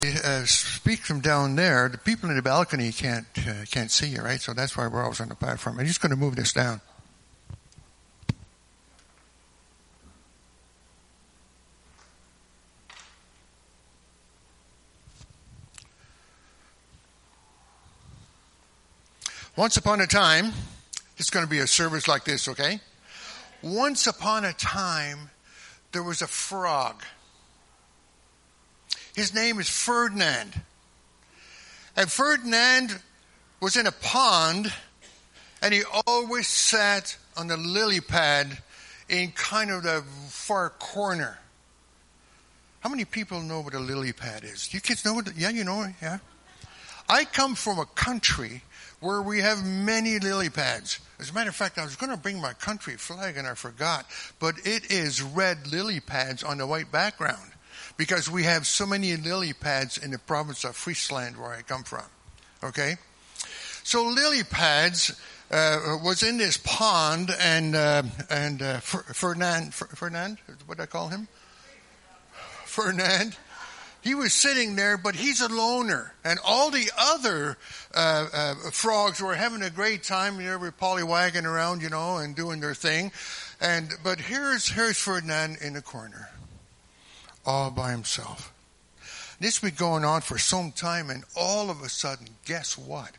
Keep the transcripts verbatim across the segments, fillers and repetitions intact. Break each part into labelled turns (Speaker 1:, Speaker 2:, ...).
Speaker 1: uh, speak from down there, the people in the balcony can't uh, can't see you, right? So that's why we're always on the platform. I'm just going to move this down. Once upon a time, it's going to be a service like this, okay? Once upon a time, there was a frog. His name is Ferdinand. And Ferdinand was in a pond, and he always sat on the lily pad in kind of the far corner. How many people know what a lily pad is? You kids know what? The, yeah, you know it, yeah? I come from a country where we have many lily pads. As a matter of fact, I was going to bring my country flag and I forgot. But it is red lily pads on a white background because we have so many lily pads in the province of Friesland where I come from. Okay? So lily pads uh, was in this pond and uh, and uh, Ferdinand, Ferdinand, what did I call him? Ferdinand. He was sitting there, but he's a loner. And all the other uh, uh, frogs were having a great time. They were pollywagging around, you know, and doing their thing. And But here's, here's Ferdinand in the corner, all by himself. This has been going on for some time, and all of a sudden, guess what?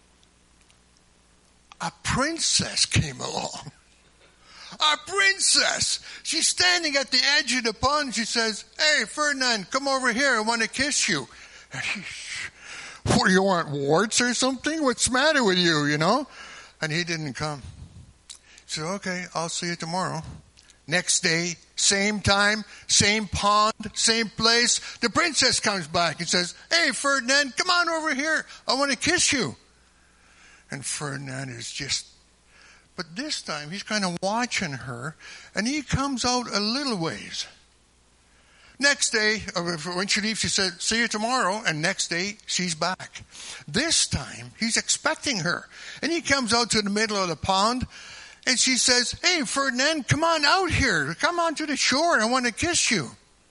Speaker 1: A princess came along. A princess. She's standing at the edge of the pond. She says, "Hey, Ferdinand, come over here. I want to kiss you." And he, what do you want, warts or something? What's the matter with you, you know? And he didn't come. He said, "Okay, I'll see you tomorrow." Next day, same time, same pond, same place. The princess comes back and says, "Hey, Ferdinand, come on over here. I want to kiss you." And Ferdinand is just But this time, he's kind of watching her, and he comes out a little ways. Next day, when she leaves, she said, "See you tomorrow." And next day, she's back. This time, he's expecting her. And he comes out to the middle of the pond, and she says, "Hey, Ferdinand, come on out here. Come on to the shore. I want to kiss you."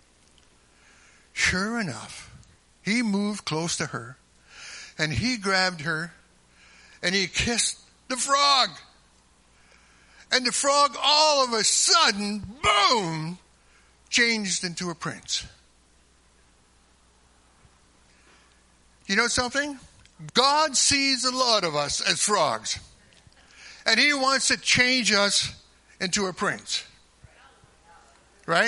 Speaker 1: Sure enough, he moved close to her, and he grabbed her, and he kissed the frog. And the frog, all of a sudden, boom, changed into a prince. You know something? God sees a lot of us as frogs. And he wants to change us into a prince. Right?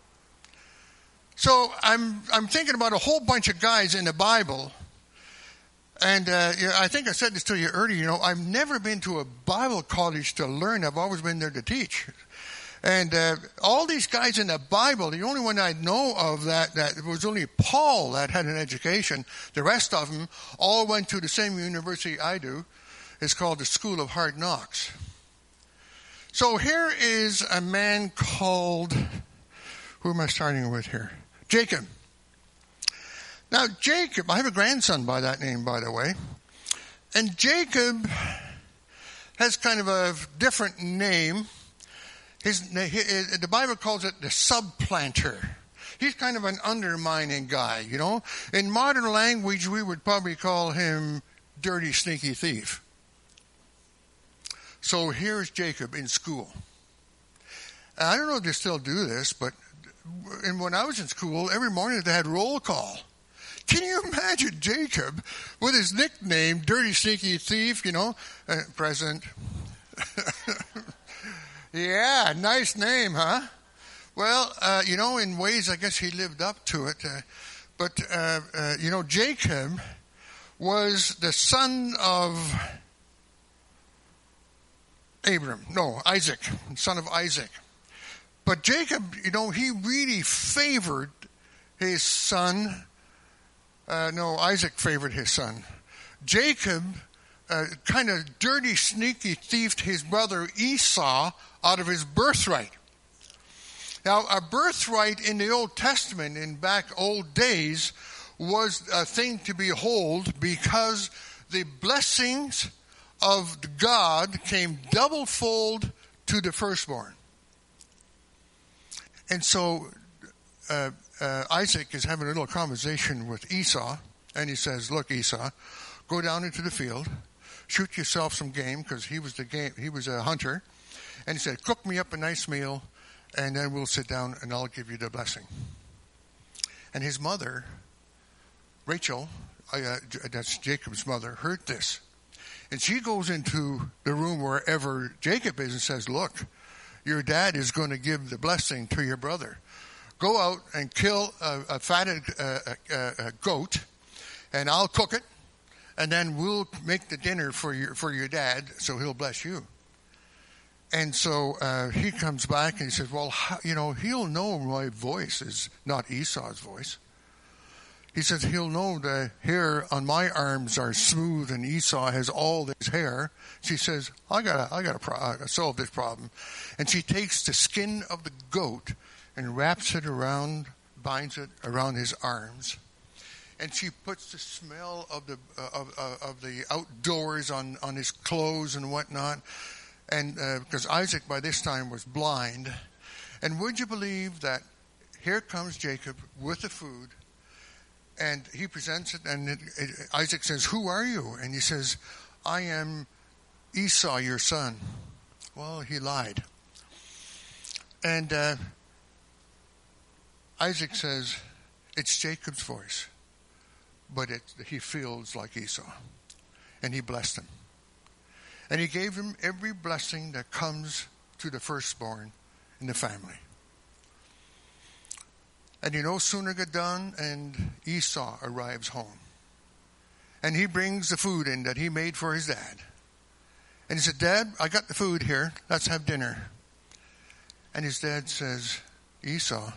Speaker 1: So I'm I'm thinking about a whole bunch of guys in the Bible. And uh, I think I said this to you earlier, you know, I've never been to a Bible college to learn. I've always been there to teach. And uh, all these guys in the Bible, the only one I know of that, that it was only Paul that had an education. The rest of them all went to the same university I do. It's called the School of Hard Knocks. So here is a man called, who am I starting with here? Jacob. Now, Jacob, I have a grandson by that name, by the way. And Jacob has kind of a different name. His, his, the Bible calls it the subplanter. He's kind of an undermining guy, you know. In modern language, we would probably call him dirty, sneaky thief. So here's Jacob in school. And I don't know if they still do this, but and when I was in school, every morning they had roll call. Can you imagine Jacob with his nickname, Dirty Sneaky Thief, you know, uh, present? Yeah, nice name, huh? Well, uh, you know, in ways, I guess he lived up to it. Uh, but, uh, uh, you know, Jacob was the son of Abram. No, Isaac, son of Isaac. But Jacob, you know, he really favored his son. Uh, no, Isaac favored his son. Jacob uh, kind of dirty, sneaky thiefed his brother Esau out of his birthright. Now, a birthright in the Old Testament, in back old days, was a thing to behold because the blessings of God came double-fold to the firstborn. And so uh, uh, Isaac is having a little conversation with Esau, and he says, look, Esau, go down into the field, shoot yourself some game, because he was the game, he was a hunter, and he said, cook me up a nice meal, and then we'll sit down, and I'll give you the blessing. And his mother, Rachel, uh, that's Jacob's mother, heard this. And she goes into the room wherever Jacob is and says, look, your dad is going to give the blessing to your brother. Go out and kill a, a fatted uh, a, a goat, and I'll cook it, and then we'll make the dinner for your for your dad, so he'll bless you. And so uh, he comes back and he says, well, how, you know, he'll know my voice is not Esau's voice. He says he'll know the hair on my arms are smooth and Esau has all this hair. She says, I gotta, I gotta pro- I gotta solve this problem. And she takes the skin of the goat and wraps it around, binds it around his arms. And she puts the smell of the uh, of, uh, of the outdoors on, on his clothes and whatnot. And uh, because Isaac by this time was blind. And would you believe that here comes Jacob with the food, and he presents it, and it, it, Isaac says, who are you? And he says, I am Esau, your son. Well, he lied. And uh, Isaac says, it's Jacob's voice, but it, he feels like Esau. And he blessed him. And he gave him every blessing that comes to the firstborn in the family. And you no sooner get done, and Esau arrives home. And he brings the food in that he made for his dad. And he said, Dad, I got the food here. Let's have dinner. And his dad says, Esau,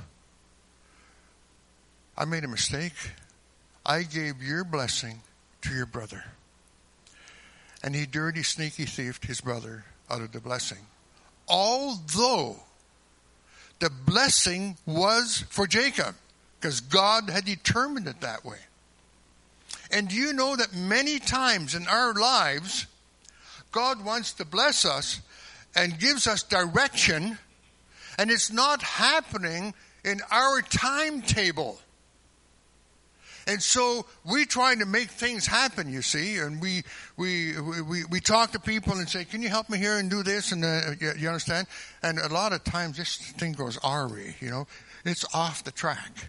Speaker 1: I made a mistake. I gave your blessing to your brother. And he dirty, sneaky thiefed his brother out of the blessing. Although the blessing was for Jacob, because God had determined it that way. And do you know that many times in our lives, God wants to bless us and gives us direction, and it's not happening in our timetable. And so we try to make things happen, you see, and we we we we talk to people and say, "Can you help me here and do this?" And uh, you, you understand? And a lot of times this thing goes awry, you know, it's off the track.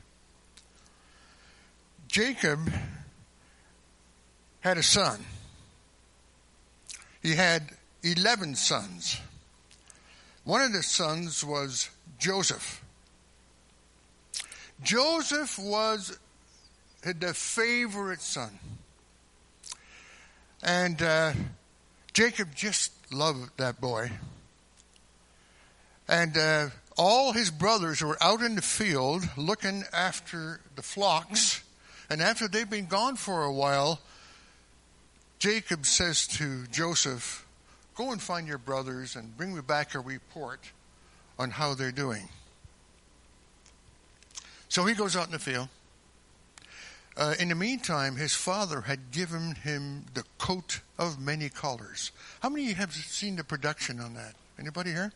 Speaker 1: Jacob had a son. He had eleven sons. One of the sons was Joseph. Joseph was the favorite son. And uh, Jacob just loved that boy. And uh, all his brothers were out in the field looking after the flocks. And after they've been gone for a while, Jacob says to Joseph, go and find your brothers and bring me back a report on how they're doing. So he goes out in the field. Uh, in the meantime, his father had given him the coat of many colors. How many have seen the production on that? Anybody here?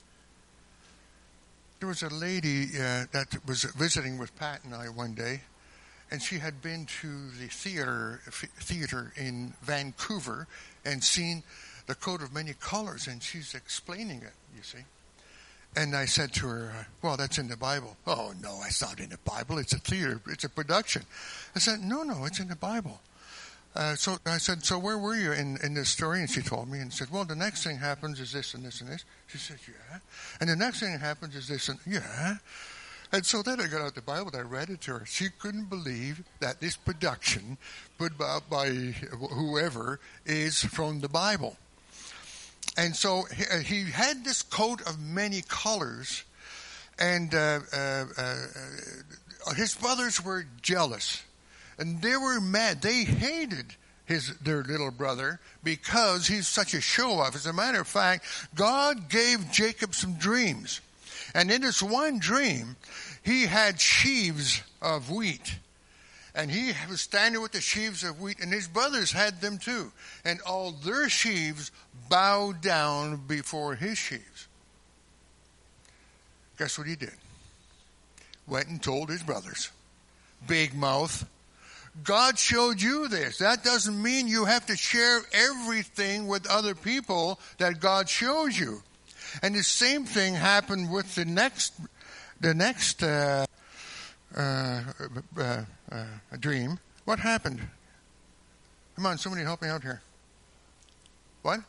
Speaker 1: There was a lady uh, that was visiting with Pat and I one day, and she had been to the theater theater in Vancouver and seen the coat of many colors, and she's explaining it, you see. And I said to her, well, that's in the Bible. Oh, no, it's not in the Bible. It's a theater. It's a production. I said, no, no, it's in the Bible. Uh, so I said, so where were you in, in this story? And she told me and said, well, the next thing happens is this and this and this. She said, yeah. And the next thing that happens is this and, yeah. And so then I got out the Bible and I read it to her. She couldn't believe that this production put out by whoever is from the Bible. And so he, he had this coat of many colors, and uh, uh, uh, his brothers were jealous, and they were mad. They hated his their little brother because he's such a show-off. As a matter of fact, God gave Jacob some dreams, and in this one dream, he had sheaves of wheat. And he was standing with the sheaves of wheat, and his brothers had them too. And all their sheaves bowed down before his sheaves. Guess what he did? went and told his brothers. Big mouth. God showed you this. That doesn't mean you have to share everything with other people that God shows you. And the same thing happened with the next, the next uh, uh, uh, uh, dream. What happened? Come on, somebody help me out here. What?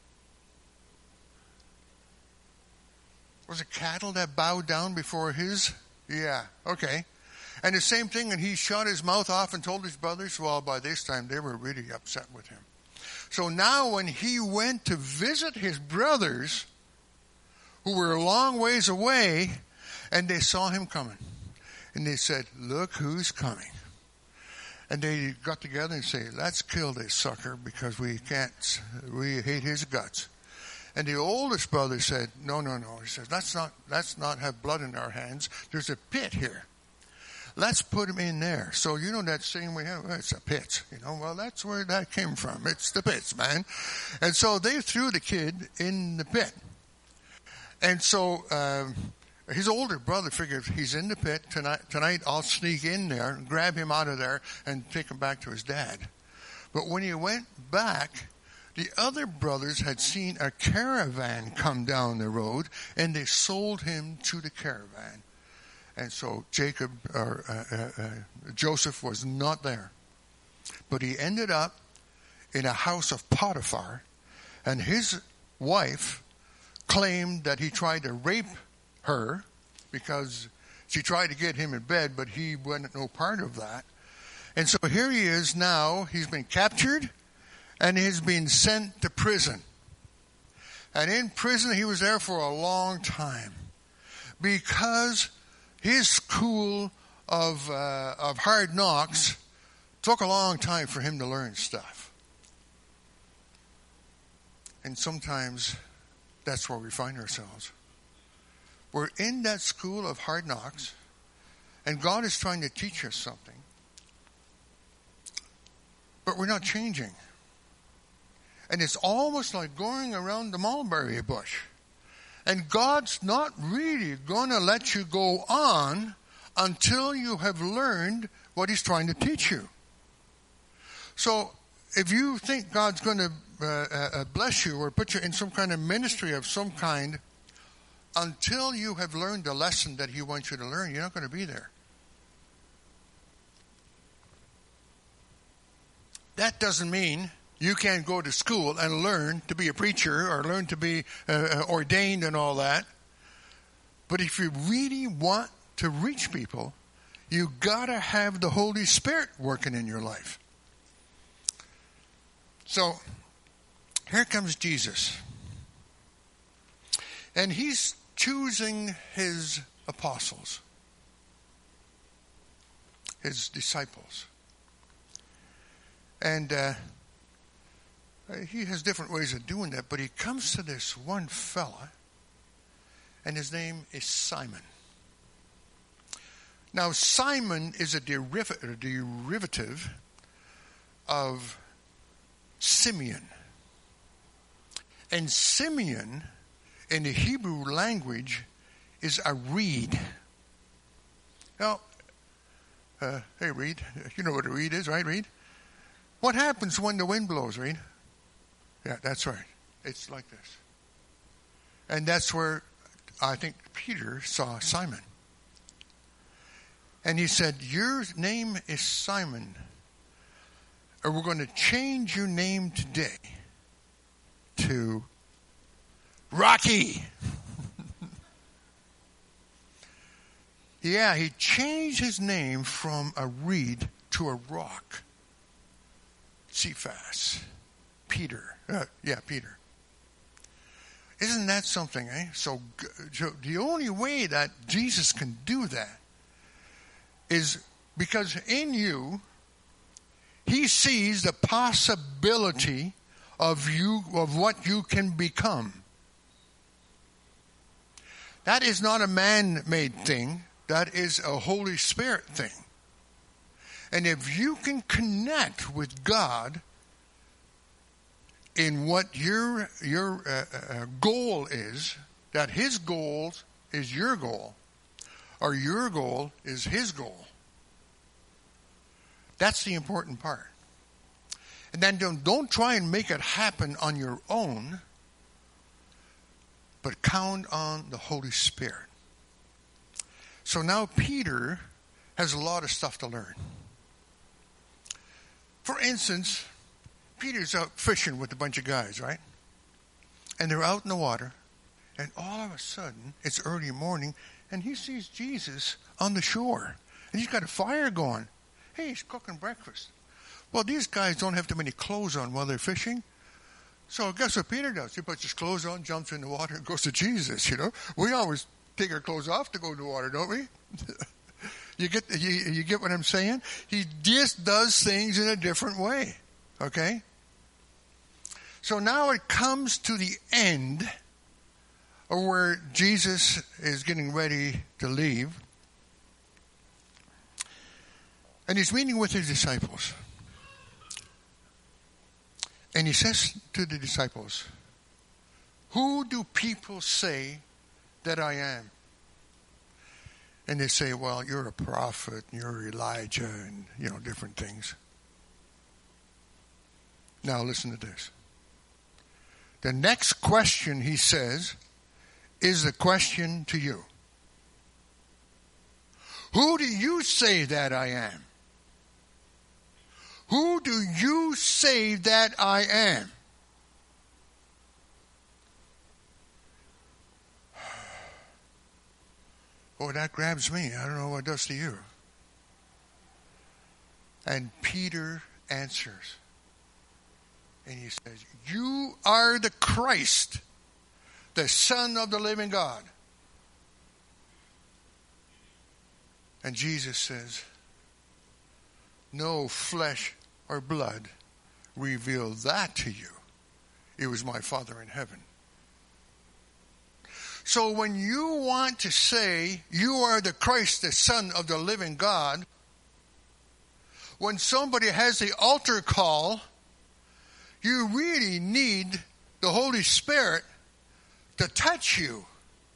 Speaker 1: Was it cattle that bowed down before his? Yeah, okay. And the same thing, and he shut his mouth off and told his brothers. Well, by this time, they were really upset with him. So now when he went to visit his brothers, who were a long ways away, and they saw him coming. And they said, look who's coming. And they got together and say, let's kill this sucker because we can't, we hate his guts. And the oldest brother said, no, no, no. He says, let's not, let's not have blood in our hands. There's a pit here. Let's put him in there. So you know that saying we have, well, it's a pit. You know, well, that's where that came from. It's the pits, man. And so they threw the kid in the pit. And so um, his older brother figured he's in the pit tonight. Tonight I'll sneak in there, grab him out of there, and take him back to his dad. But when he went back, the other brothers had seen a caravan come down the road, and they sold him to the caravan. And so Jacob or uh, uh, uh, Joseph was not there, but he ended up in a house of Potiphar, and his wife claimed that he tried to rape her because she tried to get him in bed, but he wasn't no part of that. And so here he is now. He's been captured, and he's been sent to prison. And in prison, he was there for a long time because his school of uh, of hard knocks took a long time for him to learn stuff. And sometimes that's where we find ourselves. We're in that school of hard knocks, and God is trying to teach us something, but we're not changing. And it's almost like going around the mulberry bush. And God's not really going to let you go on until you have learned what he's trying to teach you. So if you think God's going to uh, uh, bless you or put you in some kind of ministry of some kind, until you have learned the lesson that he wants you to learn, you're not going to be there. That doesn't mean you can't go to school and learn to be a preacher or learn to be uh, ordained and all that. But if you really want to reach people, you got to have the Holy Spirit working in your life. So here comes Jesus. And he's choosing his apostles, his disciples. And uh, he has different ways of doing that, but he comes to this one fella, and his name is Simon. Now, Simon is a deriv- a derivative of Simeon. And Simeon, in the Hebrew language, is a reed. Now, uh, hey, Reed, you know what a reed is, right, Reed? What happens when the wind blows, Reed? Yeah, that's right. It's like this. And that's where I think Peter saw Simon. And he said, your name is Simon, or we're going to change your name today to Rocky. Yeah, he changed his name from a reed to a rock. Cephas. Peter. Uh, yeah, Peter. Isn't that something, eh? So, so the only way that Jesus can do that is because in you, he sees the possibility of you, of what you can become. That is not a man-made thing. That is a Holy Spirit thing. And if you can connect with God in what your your uh, uh, goal is, that his goal is your goal, or your goal is his goal. That's the important part. And then don't, don't try and make it happen on your own, but count on the Holy Spirit. So now Peter has a lot of stuff to learn. For instance, Peter's out fishing with a bunch of guys, right? And they're out in the water, and all of a sudden, it's early morning, and he sees Jesus on the shore. And he's got a fire going. Hey, he's cooking breakfast. Well, these guys don't have too many clothes on while they're fishing. So guess what Peter does? He puts his clothes on, jumps in the water, and goes to Jesus, you know. We always take our clothes off to go in the water, don't we? you get you, you get what I'm saying? He just does things in a different way, okay? So now it comes to the end of where Jesus is getting ready to leave. And he's meeting with his disciples. And he says to the disciples, "Who do people say that I am?" And they say, "Well, you're a prophet, and you're Elijah," and, you know, different things. Now listen to this. The next question, he says, is the question to you. Who do you say that I am? Who do you say that I am? Oh, that grabs me. I don't know what it does to you. And Peter answers. And he says, "You are the Christ, the Son of the living God." And Jesus says, "No flesh or blood revealed that to you. It was my Father in heaven." So when you want to say you are the Christ, the Son of the living God, when somebody has the altar call, you really need the Holy Spirit to touch you.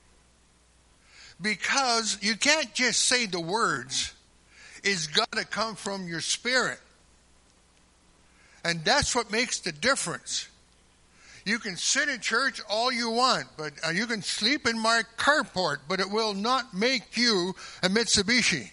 Speaker 1: Because you can't just say the words. It's got to come from your spirit. And that's what makes the difference. You can sit in church all you want, but uh, you can sleep in my carport, but it will not make you a Mitsubishi.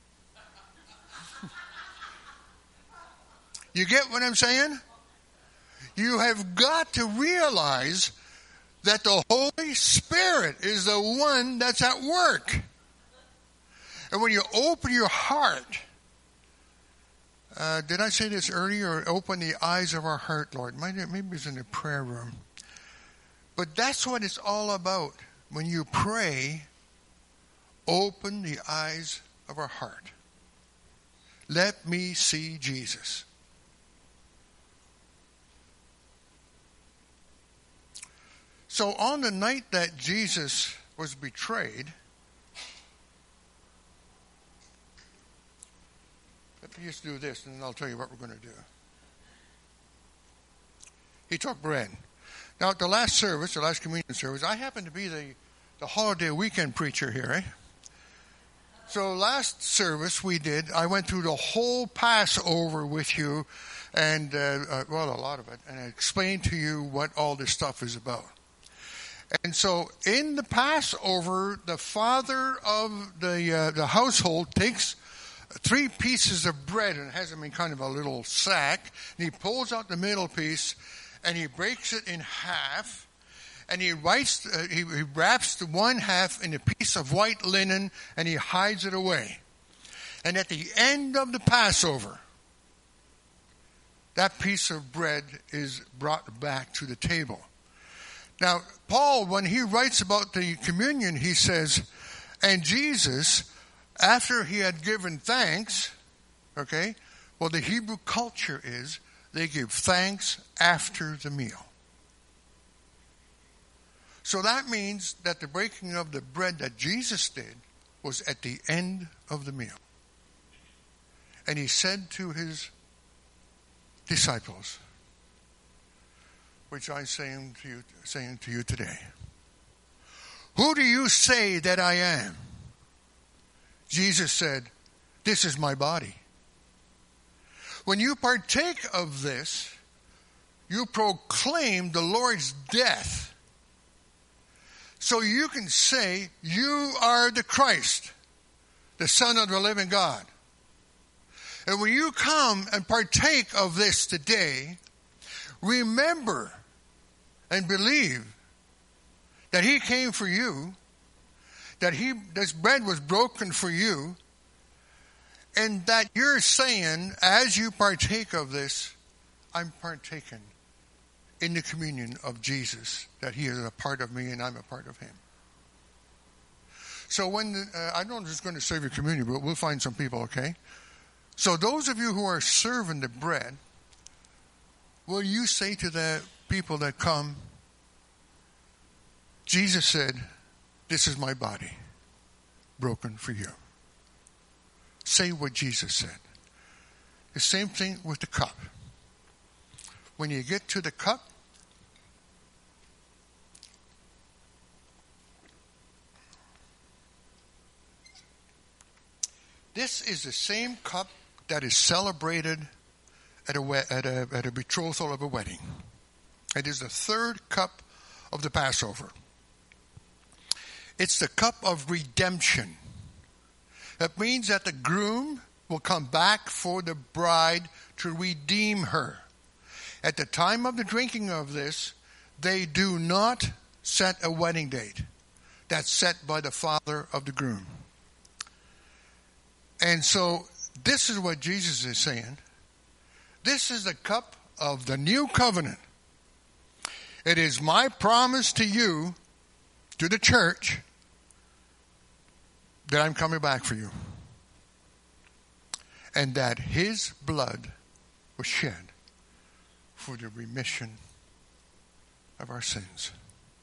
Speaker 1: You get what I'm saying? You have got to realize that the Holy Spirit is the one that's at work. And when you open your heart, uh, did I say this earlier? Open the eyes of our heart, Lord. Maybe it's in the prayer room. But that's what it's all about. When you pray, open the eyes of our heart. Let me see Jesus. So on the night that Jesus was betrayed, let me just do this and then I'll tell you what we're going to do. He took bread. Now at the last service, the last communion service, I happen to be the, the holiday weekend preacher here, eh? So last service we did, I went through the whole Passover with you and, uh, uh, well, a lot of it, and I explained to you what all this stuff is about. And so in the Passover, the father of the uh, the household takes three pieces of bread and has them in kind of a little sack. And he pulls out the middle piece and he breaks it in half. And he writes, uh, he, he wraps the one half in a piece of white linen and he hides it away. And at the end of the Passover, that piece of bread is brought back to the table. Now, Paul, when he writes about the communion, he says, and Jesus, after he had given thanks, okay, well, the Hebrew culture is they give thanks after the meal. So that means that the breaking of the bread that Jesus did was at the end of the meal. And he said to his disciples, which I'm saying to you, saying to you today, who do you say that I am? Jesus said, "This is my body." When you partake of this, you proclaim the Lord's death. So you can say, you are the Christ, the Son of the living God. And when you come and partake of this today, remember and believe that he came for you, that he this bread was broken for you, and that you're saying, as you partake of this, I'm partaking in the communion of Jesus, that he is a part of me and I'm a part of him. So when, the, uh, I don't just going to serve you communion, but we'll find some people, okay? So those of you who are serving the bread, will you say to the people that come, Jesus said, "This is my body, broken for you." Say what Jesus said. The same thing with the cup. When you get to the cup, this is the same cup that is celebrated at a, at a, at a betrothal of a wedding. It is the third cup of the Passover. It's the cup of redemption. That means that the groom will come back for the bride to redeem her. At the time of the drinking of this, they do not set a wedding date. That's set by the father of the groom. And so this is what Jesus is saying. This is the cup of the new covenant. It is my promise to you, to the church, that I'm coming back for you. And that his blood was shed for the remission of our sins.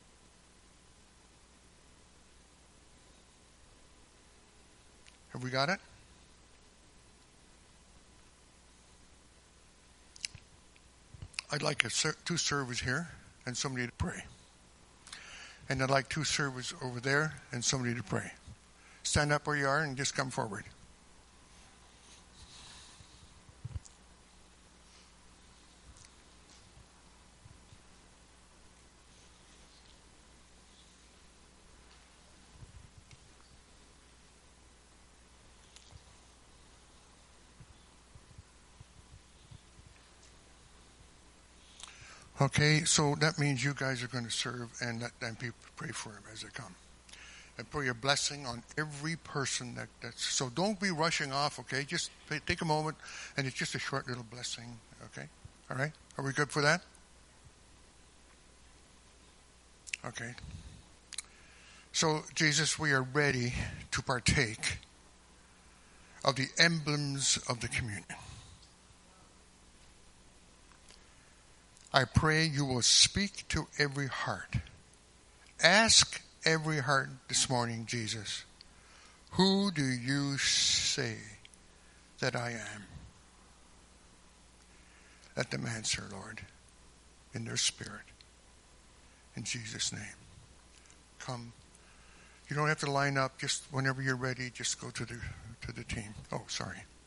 Speaker 1: Have we got it? I'd like a ser- two servers here and somebody to pray. And I'd like two servers over there and somebody to pray. Stand up where you are and just come forward. Okay, so that means you guys are going to serve and let them people pray for them as they come. And put your blessing on every person that, that's... So don't be rushing off, okay? Just pay, take a moment, and it's just a short little blessing, okay? All right? Are we good for that? Okay. So, Jesus, we are ready to partake of the emblems of the communion. I pray you will speak to every heart. Ask every heart this morning, Jesus, who do you say that I am? Let them answer, Lord, in their spirit. In Jesus' name. Come. You don't have to line up. Just whenever you're ready, just go to the to the team. Oh, sorry.